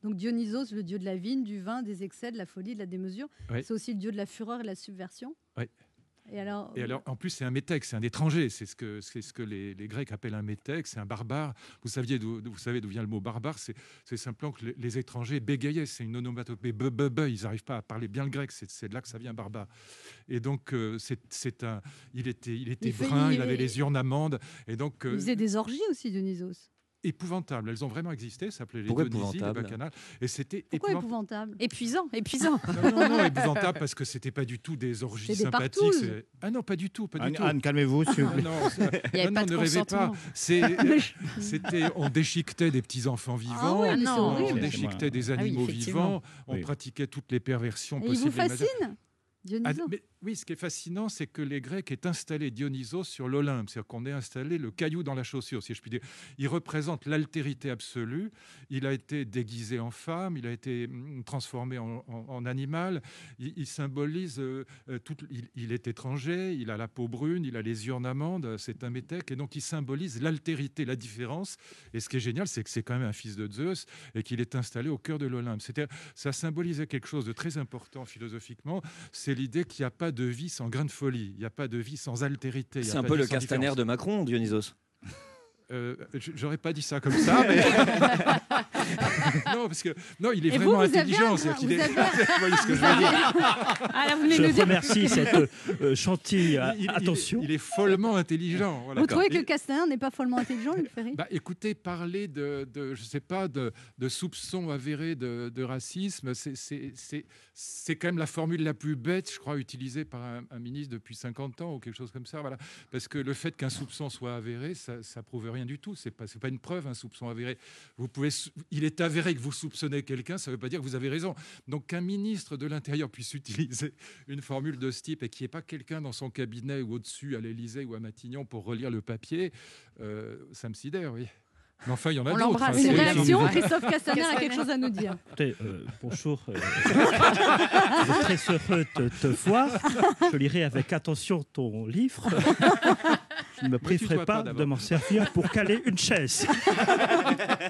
Donc Dionysos, le dieu de la vigne, du vin, des excès, de la folie, de la démesure. Oui. C'est aussi le dieu de la fureur et de la subversion. Oui. Et alors, En plus, c'est un métèque, c'est un étranger. C'est ce que les Grecs appellent un métèque, c'est un barbare. Vous savez d'où vient le mot barbare? C'est simplement que les étrangers bégayaient. C'est une onomatopée. Ils n'arrivent pas à parler bien le grec. C'est de là que ça vient, barbare. Et donc, il était brun, il avait les yeux en amande. Et donc, il faisait des orgies aussi, Dionysos. Épouvantables. Elles ont vraiment existé. Ça s'appelait les Pourquoi Dionysies, les épouvantable? Bacchanales. Et c'était Pourquoi épouvantable? Épuisant. Non, épouvantable parce que c'était pas du tout des orgies C'est des sympathiques. partouses. Ah non, pas du tout. Anne, calmez-vous, s'il vous plaît. Il y avait pas de ne rêvez pas. consentement. On déchiquetait des petits enfants vivants, Ah oui, mais c'est non. horrible. on déchiquetait des animaux effectivement. vivants, on Oui. pratiquait toutes les perversions Et il possibles. vous et imaginables. fascine, Dionysos? Mais oui, ce qui est fascinant, c'est que les Grecs aient installé Dionysos sur l'Olympe, c'est-à-dire qu'on ait installé le caillou dans la chaussure, si je puis dire. Il représente l'altérité absolue. Il a été déguisé en femme, il a été transformé en animal. Il symbolise il est étranger, il a la peau brune, il a les yeux en amande. C'est un métèque, et donc il symbolise l'altérité, la différence. Et ce qui est génial, c'est que c'est quand même un fils de Zeus et qu'il est installé au cœur de l'Olympe. Ça symbolisait quelque chose de très important philosophiquement. C'est l'idée qu'il n'y a pas de vie sans grain de folie, il n'y a pas de vie sans altérité. C'est un peu le Castaner de Macron, Dionysos. J'aurais pas dit ça comme ça, mais non, parce que il est Et vraiment vous avez intelligent. un- C'est-à-dire qu'il vous est... avez- Vous voyez ce que je veux dire? Ah, là, vous venez de Je nous dire. remercie cette chantilly. Il- Attention. il est follement intelligent. Voilà. Vous trouvez que Et- le Castaner n'est pas follement intelligent, Luc Ferry? Bah, écoutez, parler je sais pas, de soupçons avérés de racisme, c'est quand même la formule la plus bête, je crois, utilisée par un ministre depuis 50 ans ou quelque chose comme ça. Voilà. Parce que le fait qu'un soupçon soit avéré, ça prouve rien du tout. C'est pas une preuve, un soupçon avéré. Il est avéré que vous soupçonnez quelqu'un, ça ne veut pas dire que vous avez raison. Donc qu'un ministre de l'Intérieur puisse utiliser une formule de ce type et qu'il n'y ait pas quelqu'un dans son cabinet ou au-dessus à l'Élysée ou à Matignon pour relire le papier, ça me sidère, oui. Mais enfin, il y en a On d'autres. l'embrasse. hein. Une c'est réaction, vrai. Christophe Castaner a quelque chose à nous dire. Écoutez, bonjour. Je suis très heureux de te voir. Je lirai avec attention ton livre. Je ne me priverai tutoie pas pas d'abord. de m'en servir pour caler une chaise.